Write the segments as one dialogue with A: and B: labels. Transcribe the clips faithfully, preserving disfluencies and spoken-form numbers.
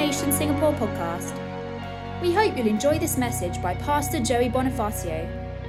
A: Nation Singapore podcast. We hope you'll enjoy this message by Pastor Joey Bonifacio.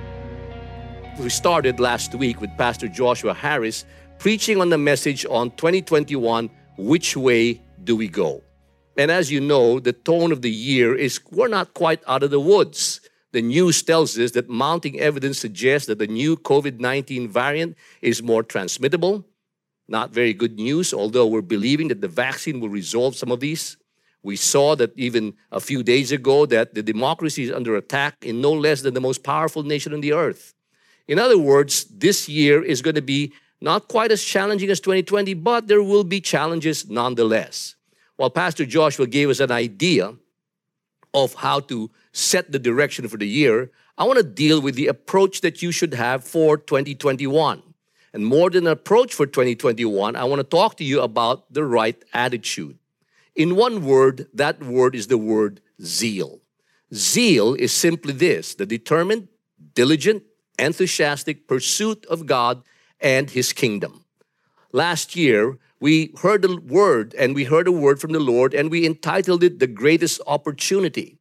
B: We started last week with Pastor Joshua Harris preaching on the message on twenty twenty-one, Which Way Do We Go? And as you know, the tone of the year is we're not quite out of the woods. The news tells us that mounting evidence suggests that the new COVID nineteen variant is more transmittable. Not very good news, although we're believing that the vaccine will resolve some of these. We saw that even a few days ago that the democracy is under attack in no less than the most powerful nation on the earth. In other words, this year is going to be not quite as challenging as twenty twenty, but there will be challenges nonetheless. While Pastor Joshua gave us an idea of how to set the direction for the year, I want to deal with the approach that you should have for twenty twenty-one. And more than an approach for twenty twenty-one, I want to talk to you about the right attitude. In one word, that word is the word zeal. Zeal is simply this: the determined, diligent, enthusiastic pursuit of God and His kingdom. Last year, we heard the word and we heard a word from the Lord and we entitled it The Greatest Opportunity.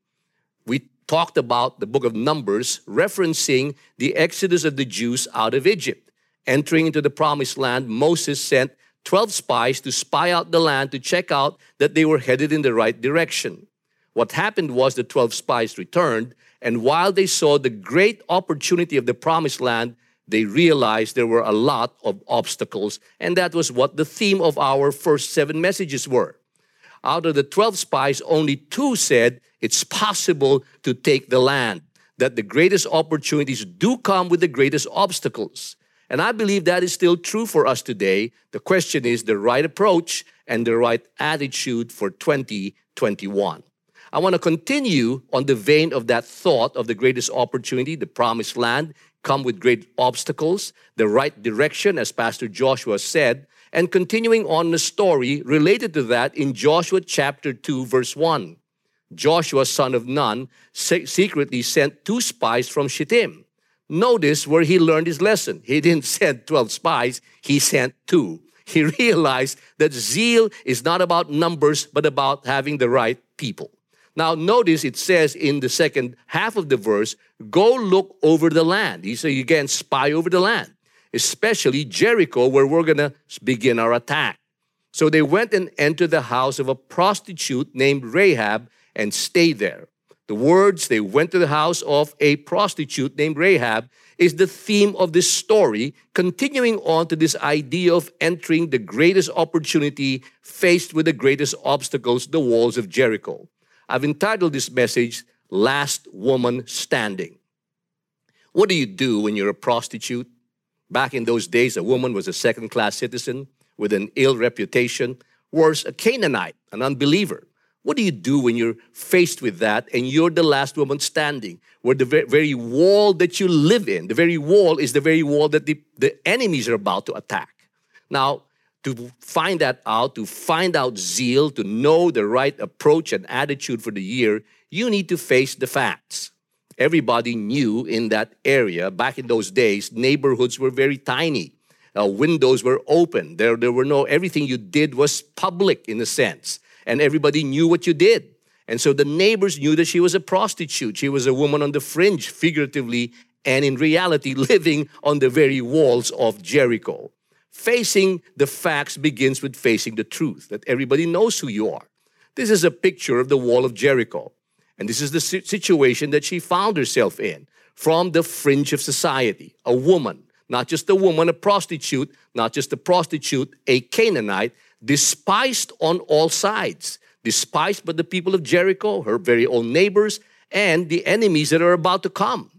B: We talked about the book of Numbers referencing the exodus of the Jews out of Egypt. Entering into the promised land, Moses sent twelve spies to spy out the land to check out that they were headed in the right direction. What happened was the twelve spies returned, and while they saw the great opportunity of the promised land, they realized there were a lot of obstacles, and that was what the theme of our first seven messages were. Out of the twelve spies, only two said it's possible to take the land, that the greatest opportunities do come with the greatest obstacles. And I believe that is still true for us today. The question is the right approach and the right attitude for twenty twenty-one. I want to continue on the vein of that thought of the greatest opportunity, the promised land, come with great obstacles, the right direction, as Pastor Joshua said, and continuing on the story related to that in Joshua chapter two, verse one. Joshua, son of Nun, se- secretly sent two spies from Shittim. Notice where he learned his lesson. He didn't send twelve spies, he sent two. He realized that zeal is not about numbers, but about having the right people. Now, notice it says in the second half of the verse, go look over the land. He said, again, spy over the land, especially Jericho, where we're going to begin our attack. So they went and entered the house of a prostitute named Rahab and stayed there. The words, they went to the house of a prostitute named Rahab, is the theme of this story, continuing on to this idea of entering the greatest opportunity faced with the greatest obstacles, the walls of Jericho. I've entitled this message, Last Woman Standing. What do you do when you're a prostitute? Back in those days, a woman was a second-class citizen with an ill reputation, worse, a Canaanite, an unbeliever. What do you do when you're faced with that and you're the last woman standing, where the very wall that you live in, the very wall is the very wall that the, the enemies are about to attack? Now, to find that out, to find out zeal, to know the right approach and attitude for the year, you need to face the facts. Everybody knew in that area, back in those days, neighborhoods were very tiny. Uh, windows were open. There, there were no, everything you did was public in a sense. And everybody knew what you did. And so the neighbors knew that she was a prostitute. She was a woman on the fringe, figuratively, and in reality, living on the very walls of Jericho. Facing the facts begins with facing the truth, that everybody knows who you are. This is a picture of the wall of Jericho. And this is the situation that she found herself in, from the fringe of society. A woman, not just a woman, a prostitute, not just a prostitute, a Canaanite, despised on all sides, despised by the people of Jericho, her very own neighbors, and the enemies that are about to come.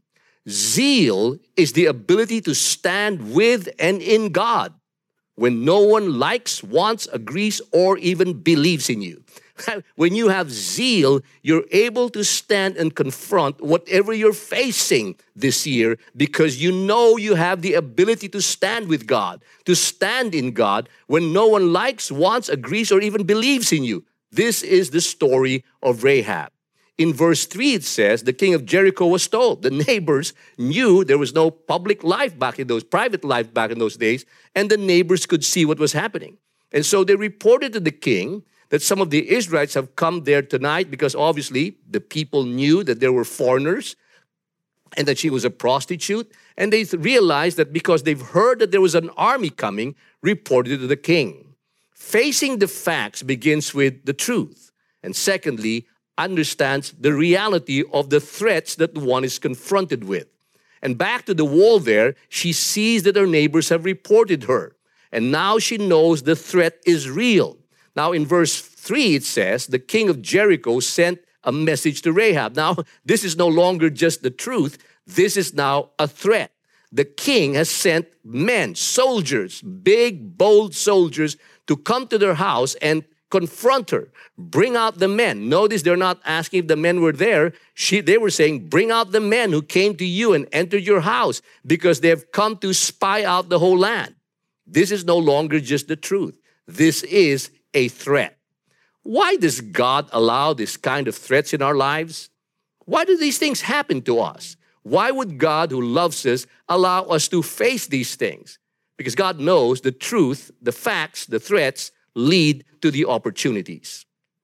B: Zeal is the ability to stand with and in God when no one likes, wants, agrees, or even believes in you. When you have zeal, you're able to stand and confront whatever you're facing this year because you know you have the ability to stand with God, to stand in God when no one likes, wants, agrees, or even believes in you. This is the story of Rahab. In verse three, it says, the king of Jericho was told. The neighbors knew there was no public life back in those, private life back in those days, and the neighbors could see what was happening. And so they reported to the king that some of the Israelites have come there tonight because obviously the people knew that there were foreigners and that she was a prostitute. And they realized that because they've heard that there was an army coming, reported to the king. Facing the facts begins with the truth. And secondly, understands the reality of the threats that one is confronted with. And back to the wall there, she sees that her neighbors have reported her. And now she knows the threat is real. Now in verse three, it says, the king of Jericho sent a message to Rahab. Now, this is no longer just the truth. This is now a threat. The king has sent men, soldiers, big, bold soldiers, to come to their house and confront her. Bring out the men. Notice they're not asking if the men were there. She, they were saying, bring out the men who came to you and entered your house because they have come to spy out the whole land. This is no longer just the truth. This is a threat. Why does God allow this kind of threats in our lives? Why do these things happen to us? Why would God, who loves us, allow us to face these things? Because God knows the truth, the facts, the threats lead to the opportunities.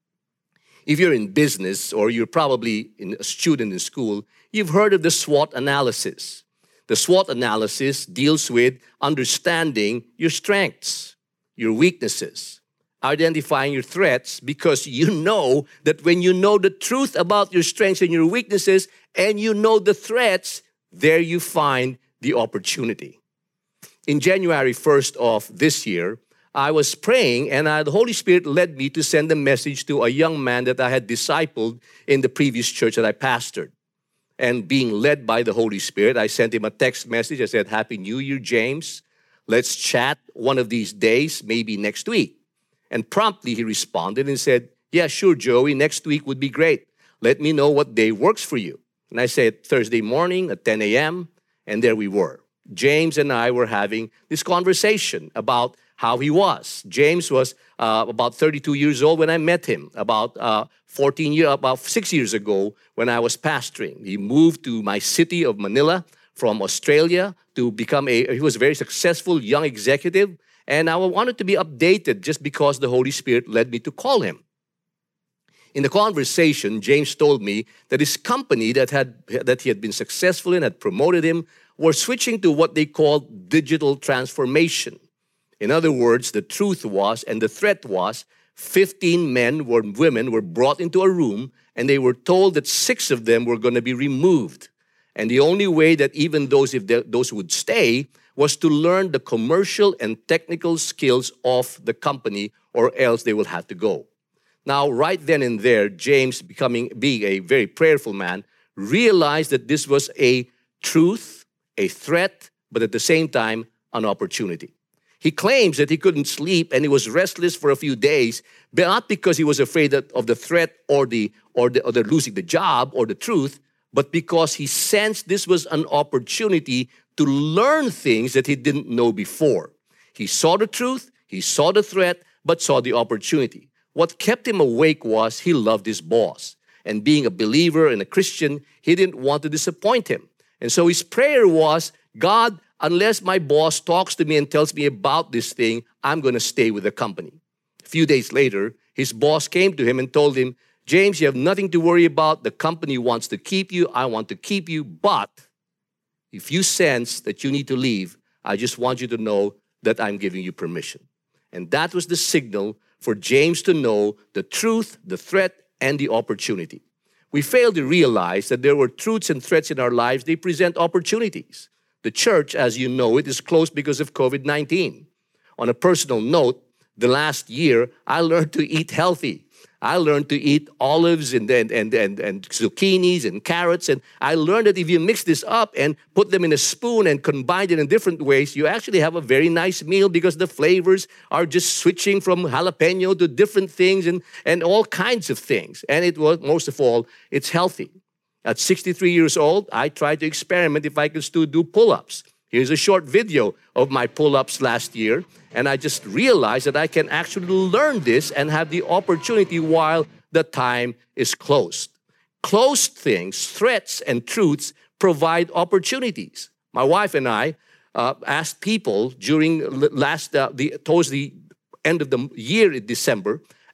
B: If you're in business or you're probably a student in school, you've heard of the SWOT analysis. The SWOT analysis deals with understanding your strengths, your weaknesses, identifying your threats, because you know that when you know the truth about your strengths and your weaknesses and you know the threats, there you find the opportunity. In January first of this year, I was praying and uh, the Holy Spirit led me to send a message to a young man that I had discipled in the previous church that I pastored. And being led by the Holy Spirit, I sent him a text message. I said, Happy New Year, James. Let's chat one of these days, maybe next week. And promptly he responded and said, yeah, sure, Joey, next week would be great. Let me know what day works for you. And I said, Thursday morning at ten a.m., and there we were. James and I were having this conversation about how he was. James was uh, about thirty-two years old when I met him, about uh, fourteen years, about six years ago when I was pastoring. He moved to my city of Manila from Australia to become a, he was a very successful young executive. And I wanted to be updated just because the Holy Spirit led me to call him. In the conversation, James told me that his company that had that he had been successful in, had promoted him, were switching to what they called digital transformation. In other words, the truth was, and the threat was, fifteen men or women were brought into a room and they were told that six of them were going to be removed. And the only way that even those, if they, those would stay, was to learn the commercial and technical skills of the company, or else they will have to go. Now, right then and there, James, becoming being a very prayerful man, realized that this was a truth, a threat, but at the same time, an opportunity. He claims that he couldn't sleep and he was restless for a few days, but not because he was afraid of the threat or the or the, or the losing the job or the truth, but because he sensed this was an opportunity to learn things that he didn't know before. He saw the truth, he saw the threat, but saw the opportunity. What kept him awake was he loved his boss. And being a believer and a Christian, he didn't want to disappoint him. And so his prayer was, God, unless my boss talks to me and tells me about this thing, I'm going to stay with the company. A few days later, his boss came to him and told him, James, you have nothing to worry about. The company wants to keep you. I want to keep you. But if you sense that you need to leave, I just want you to know that I'm giving you permission. And that was the signal for James to know the truth, the threat, and the opportunity. We fail to realize that there were truths and threats in our lives. They present opportunities. The church, as you know, it is closed because of covid nineteen. On a personal note, the last year, I learned to eat healthy. I learned to eat olives and, and, and, and, and zucchinis and carrots. And I learned that if you mix this up and put them in a spoon and combine it in different ways, you actually have a very nice meal because the flavors are just switching from jalapeno to different things and, and all kinds of things. And it was, most of all, it's healthy. At sixty-three years old, I tried to experiment if I could still do pull-ups. Here's a short video of my pull-ups last year, and I just realized that I can actually learn this and have the opportunity while the time is closed. Closed things, threats, and truths provide opportunities. My wife and I uh, asked people during last uh, the towards the end of the year in December,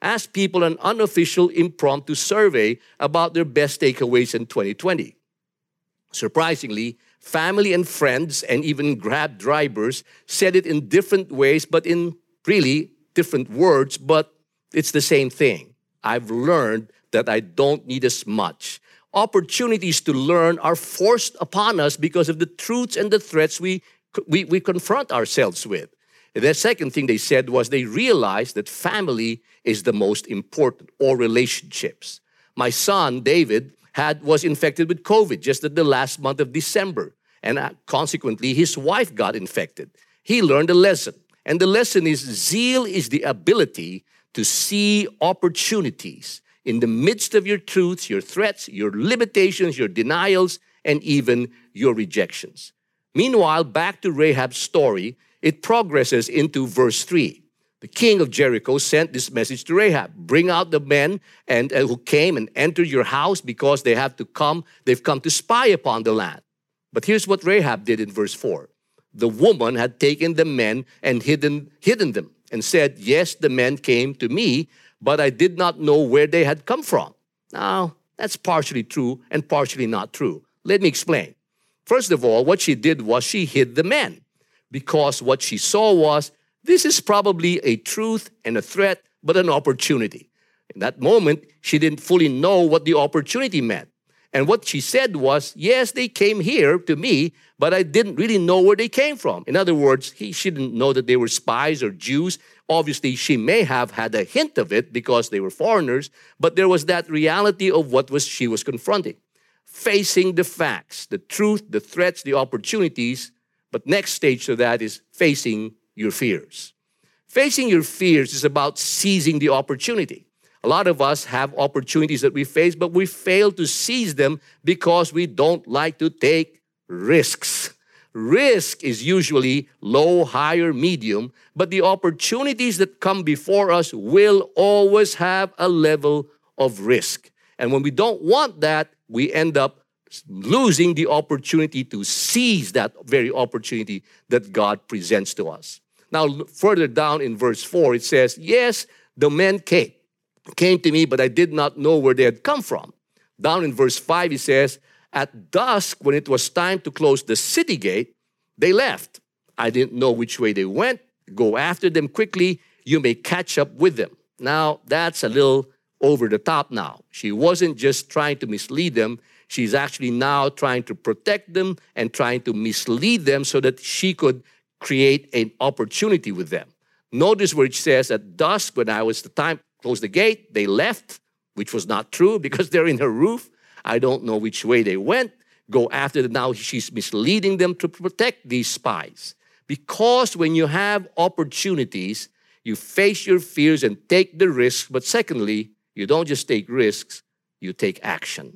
B: asked people an unofficial impromptu survey about their best takeaways in twenty twenty. Surprisingly, family and friends and even Grab drivers said it in different ways, but in really different words, but it's the same thing. I've learned that I don't need as much. Opportunities to learn are forced upon us because of the truths and the threats we, we, we confront ourselves with. The second thing they said was they realized that family is the most important, or relationships. My son, David, had was infected with COVID just at the last month of December. And uh, consequently, his wife got infected. He learned a lesson. And the lesson is zeal is the ability to see opportunities in the midst of your truths, your threats, your limitations, your denials, and even your rejections. Meanwhile, back to Rahab's story, it progresses into verse three. The king of Jericho sent this message to Rahab. Bring out the men and uh, who came and entered your house because they have to come, they've come to spy upon the land. But here's what Rahab did in verse four. The woman had taken the men and hidden, hidden them and said, yes, the men came to me, but I did not know where they had come from. Now, that's partially true and partially not true. Let me explain. First of all, what she did was she hid the men because what she saw was, this is probably a truth and a threat, but an opportunity. In that moment, she didn't fully know what the opportunity meant. And what she said was, yes, they came here to me, but I didn't really know where they came from. In other words, he, she didn't know that they were spies or Jews. Obviously, she may have had a hint of it because they were foreigners, but there was that reality of what was she was confronting. Facing the facts, the truth, the threats, the opportunities, but next stage to that is facing your fears. Facing your fears is about seizing the opportunity. A lot of us have opportunities that we face, but we fail to seize them because we don't like to take risks. Risk is usually low, high, or medium, but the opportunities that come before us will always have a level of risk. And when we don't want that, we end up losing the opportunity to seize that very opportunity that God presents to us. Now, further down in verse four, it says, yes, the men came. came to me, but I did not know where they had come from. Down in verse five, he says, at dusk, when it was time to close the city gate, they left. I didn't know which way they went. Go after them quickly. You may catch up with them. Now, that's a little over the top now. She wasn't just trying to mislead them. She's actually now trying to protect them and trying to mislead them so that she could create an opportunity with them. Notice where it says, at dusk, when I was the time, close the gate, they left, which was not true because they're in her roof. I don't know which way they went. Go after them. Now she's misleading them to protect these spies. Because when you have opportunities, you face your fears and take the risks. But secondly, you don't just take risks, you take action.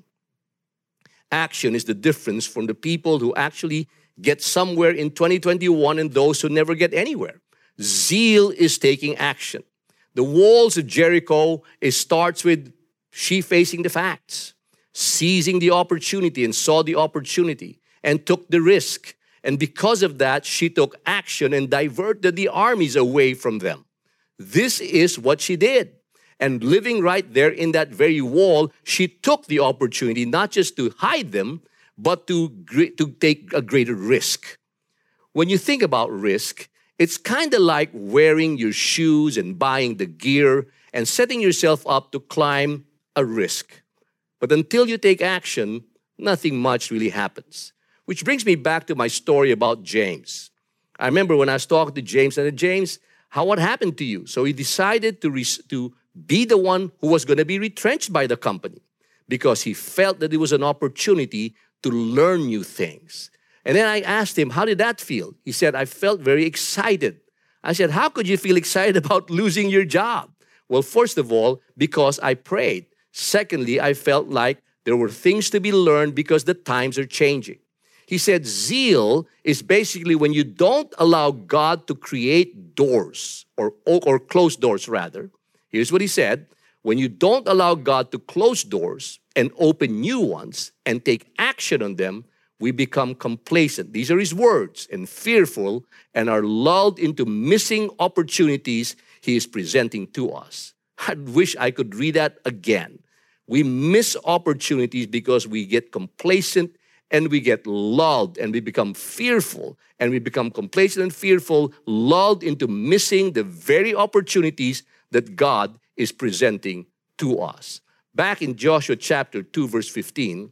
B: Action is the difference from the people who actually get somewhere in twenty twenty-one and those who never get anywhere. Zeal is taking action. The walls of Jericho, it starts with she facing the facts, seizing the opportunity and saw the opportunity and took the risk. And because of that, she took action and diverted the armies away from them. This is what she did. And living right there in that very wall, she took the opportunity not just to hide them, but to, to take a greater risk. When you think about risk, it's kind of like wearing your shoes and buying the gear and setting yourself up to climb a risk. But until you take action, nothing much really happens. Which brings me back to my story about James. I remember when I was talking to James, and I said, James, how what happened to you? So he decided to, res- to be the one who was going to be retrenched by the company because he felt that it was an opportunity to learn new things. And then I asked him, how did that feel? He said, I felt very excited. I said, how could you feel excited about losing your job? Well, first of all, because I prayed. Secondly, I felt like there were things to be learned because the times are changing. He said, zeal is basically when you don't allow God to create doors or, or close doors rather. Here's what he said. When you don't allow God to close doors and open new ones and take action on them, we become complacent. These are his words, and fearful, and are lulled into missing opportunities he is presenting to us. I wish I could read that again. We miss opportunities because we get complacent and we get lulled and we become fearful and we become complacent and fearful, lulled into missing the very opportunities that God is presenting to us. Back in Joshua chapter two, verse fifteen,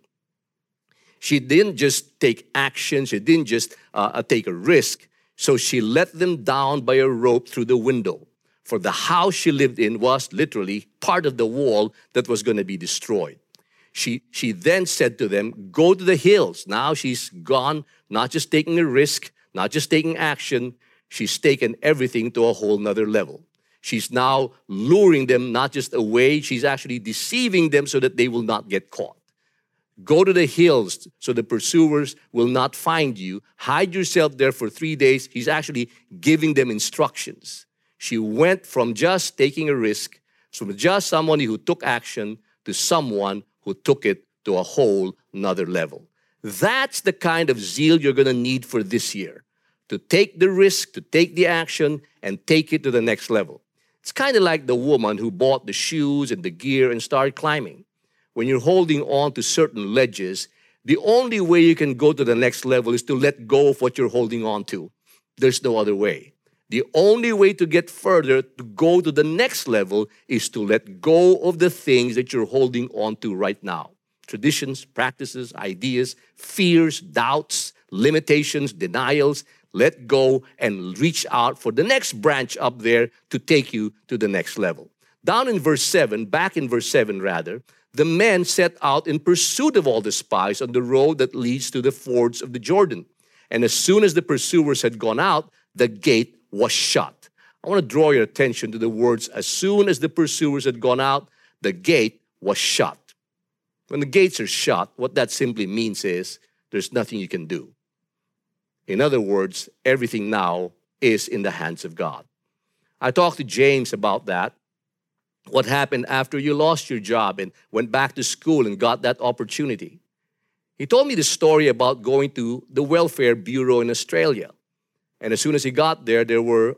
B: she didn't just take action, she didn't just uh, take a risk, so she let them down by a rope through the window. For the house she lived in was literally part of the wall that was going to be destroyed. She, she then said to them, go to the hills. Now she's gone, not just taking a risk, not just taking action. She's taken everything to a whole nother level. She's now luring them not just away, she's actually deceiving them so that they will not get caught. Go to the hills so the pursuers will not find you. Hide yourself there for three days. He's actually giving them instructions. She went from just taking a risk, from just someone who took action, to someone who took it to a whole nother level. That's the kind of zeal you're going to need for this year. To take the risk, to take the action, and take it to the next level. It's kind of like the woman who bought the shoes and the gear and started climbing. When you're holding on to certain ledges, the only way you can go to the next level is to let go of what you're holding on to. There's no other way. The only way to get further, to go to the next level, is to let go of the things that you're holding on to right now. Traditions, practices, ideas, fears, doubts, limitations, denials. Let go and reach out for the next branch up there to take you to the next level. Down in verse seven, back in verse seven rather, the men set out in pursuit of all the spies on the road that leads to the fords of the Jordan. And as soon as the pursuers had gone out, the gate was shut. I want to draw your attention to the words, as soon as the pursuers had gone out, the gate was shut. When the gates are shut, what that simply means is there's nothing you can do. In other words, everything now is in the hands of God. I talked to James about that. What happened after you lost your job and went back to school and got that opportunity? He told me the story about going to the Welfare Bureau in Australia. And as soon as he got there, there were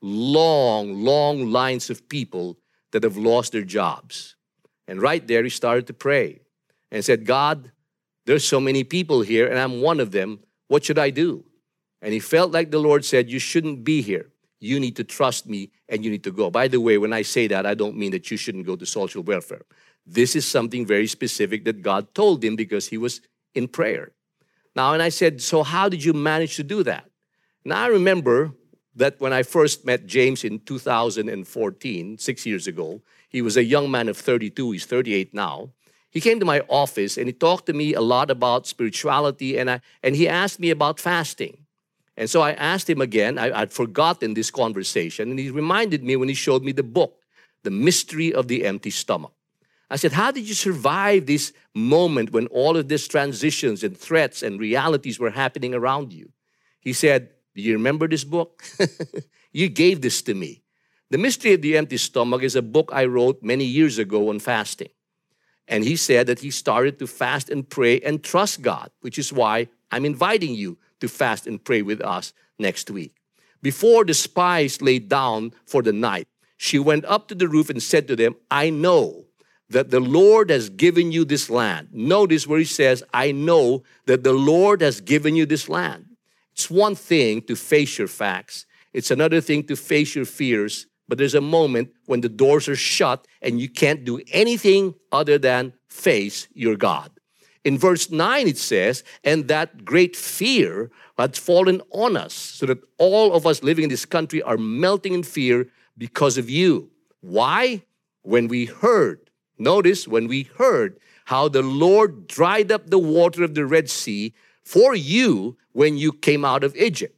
B: long, long lines of people that have lost their jobs. And right there, he started to pray and said, God, there's so many people here and I'm one of them. What should I do? And he felt like the Lord said, you shouldn't be here. You need to trust me and you need to go. By the way, when I say that, I don't mean that you shouldn't go to social welfare. This is something very specific that God told him because he was in prayer. Now, and I said, so how did you manage to do that? Now, I remember that when I first met James in two thousand fourteen, six years ago, he was a young man of thirty-two, he's thirty-eight now. He came to my office and he talked to me a lot about spirituality and, I, and he asked me about fasting. And so I asked him again, I, I'd forgotten this conversation, and he reminded me when he showed me the book, The Mystery of the Empty Stomach. I said, how did you survive this moment when all of these transitions and threats and realities were happening around you? He said, do you remember this book? You gave this to me. The Mystery of the Empty Stomach is a book I wrote many years ago on fasting. And he said that he started to fast and pray and trust God, which is why I'm inviting you to fast and pray with us next week. Before the spies laid down for the night, she went up to the roof and said to them, I know that the Lord has given you this land. Notice where he says, I know that the Lord has given you this land. It's one thing to face your facts. It's another thing to face your fears. But there's a moment when the doors are shut and you can't do anything other than face your God. In verse nine, it says, and that great fear had fallen on us, so that all of us living in this country are melting in fear because of you. Why? When we heard, notice, when we heard how the Lord dried up the water of the Red Sea for you when you came out of Egypt.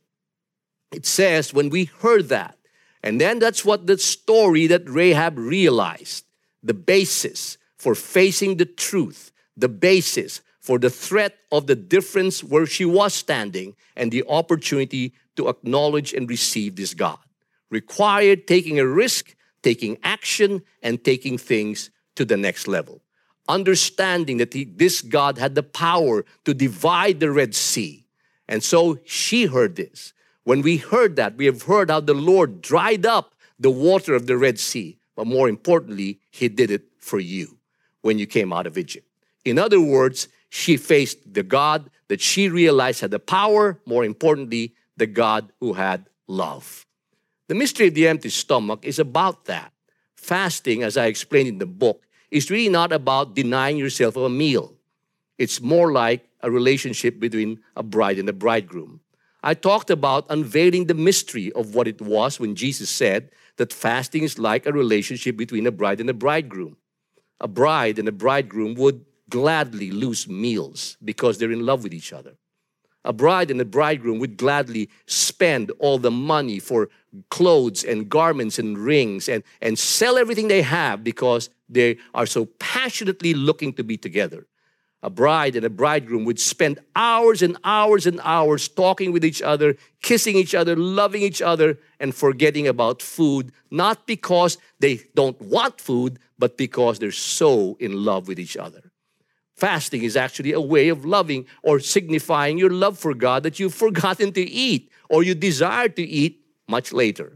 B: It says, when we heard that. And then that's what the story that Rahab realized, the basis for facing the truth, the basis for the threat of the difference where she was standing and the opportunity to acknowledge and receive this God. Required taking a risk, taking action, and taking things to the next level. Understanding that he, this God had the power to divide the Red Sea. And so she heard this. When we heard that, we have heard how the Lord dried up the water of the Red Sea. but more importantly, he did it for you when you came out of Egypt. In other words, she faced the God that she realized had the power, more importantly, the God who had love. The mystery of the empty stomach is about that. Fasting, as I explained in the book, is really not about denying yourself of a meal. It's more like a relationship between a bride and a bridegroom. I talked about unveiling the mystery of what it was when Jesus said that fasting is like a relationship between a bride and a bridegroom. A bride and a bridegroom would gladly lose meals because they're in love with each other. A bride and a bridegroom would gladly spend all the money for clothes and garments and rings and, and sell everything they have because they are so passionately looking to be together. A bride and a bridegroom would spend hours and hours and hours talking with each other, kissing each other, loving each other, and forgetting about food, not because they don't want food, but because they're so in love with each other. Fasting is actually a way of loving or signifying your love for God that you've forgotten to eat or you desire to eat much later.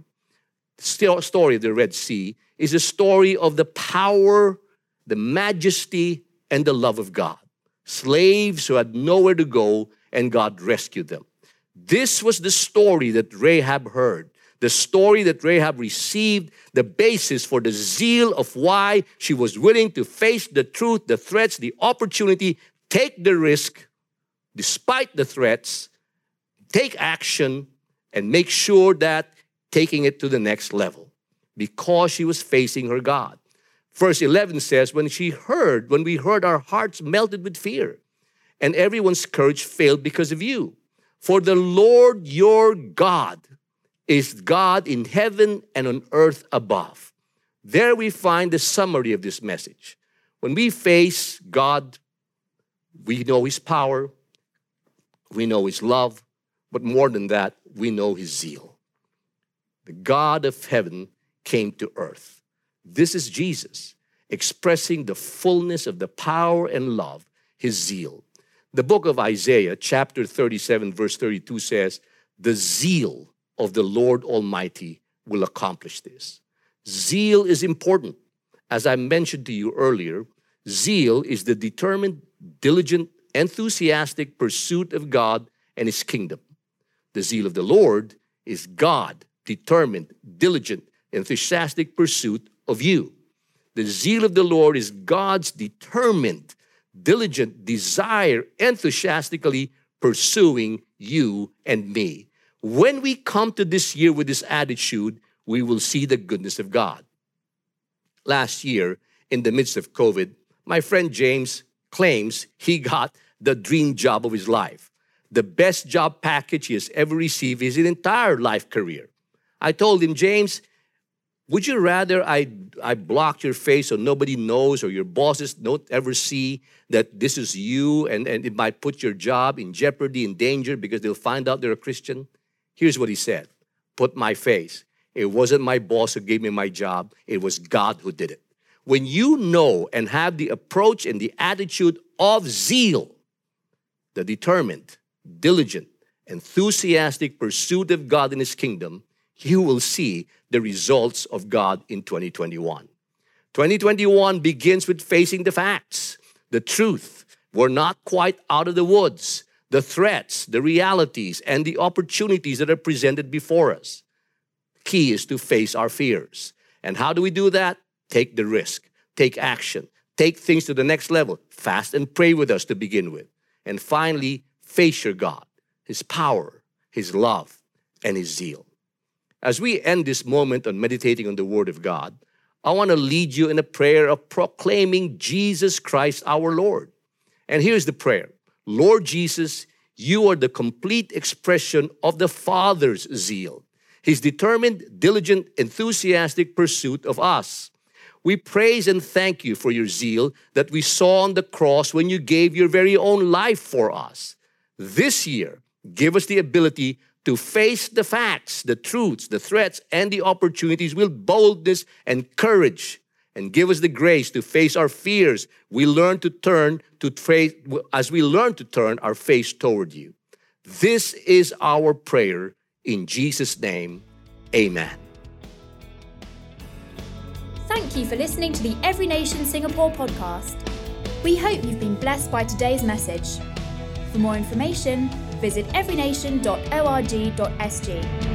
B: The story of the Red Sea is a story of the power, the majesty, and the love of God. Slaves who had nowhere to go, and God rescued them. This was the story that Rahab heard, the story that Rahab received, the basis for the zeal of why she was willing to face the truth, the threats, the opportunity, take the risk, despite the threats, take action, and make sure that taking it to the next level, because she was facing her God. Verse eleven says, when she heard, when we heard, our hearts melted with fear, and everyone's courage failed because of you. For the Lord your God is God in heaven and on earth above. There we find the summary of this message. When we face God, we know His power, we know His love, but more than that, we know His zeal. The God of heaven came to earth. This is Jesus, expressing the fullness of the power and love, His zeal. The book of Isaiah, chapter thirty-seven, verse thirty-two says, the zeal of the Lord Almighty will accomplish this. Zeal is important. As I mentioned to you earlier, zeal is the determined, diligent, enthusiastic pursuit of God and His kingdom. The zeal of the Lord is God, determined, diligent, enthusiastic pursuit of you. The zeal of the Lord is God's determined, diligent desire, enthusiastically pursuing you and me. When we come to this year with this attitude, we will see the goodness of God. Last year, in the midst of COVID, my friend James claims he got the dream job of his life. The best job package he has ever received in his entire life career. I told him, James, would you rather I, I block your face so nobody knows or your bosses don't ever see that this is you and, and it might put your job in jeopardy, in danger because they'll find out they're a Christian? Here's what he said, put my face. It wasn't my boss who gave me my job. It was God who did it. When you know and have the approach and the attitude of zeal, the determined, diligent, enthusiastic pursuit of God and His kingdom, you will see the results of God in twenty twenty-one. twenty twenty-one begins with facing the facts, the truth. We're not quite out of the woods. The threats, the realities, and the opportunities that are presented before us. Key is to face our fears. And how do we do that? Take the risk. Take action. Take things to the next level. Fast and pray with us to begin with. And finally, face your God, His power, His love, and His zeal. As we end this moment on meditating on the Word of God, I want to lead you in a prayer of proclaiming Jesus Christ our Lord. And here's the prayer. Lord Jesus, you are the complete expression of the Father's zeal, His determined, diligent, enthusiastic pursuit of us. We praise and thank you for your zeal that we saw on the cross when you gave your very own life for us. This year, give us the ability to face the facts, the truths, the threats, and the opportunities with boldness and courage. And give us the grace to face our fears. We learn to turn to face, as we learn to turn our face toward you. This is our prayer in Jesus' name. Amen.
A: Thank you for listening to the Every Nation Singapore podcast. We hope you've been blessed by today's message. For more information, visit every nation dot org dot s g.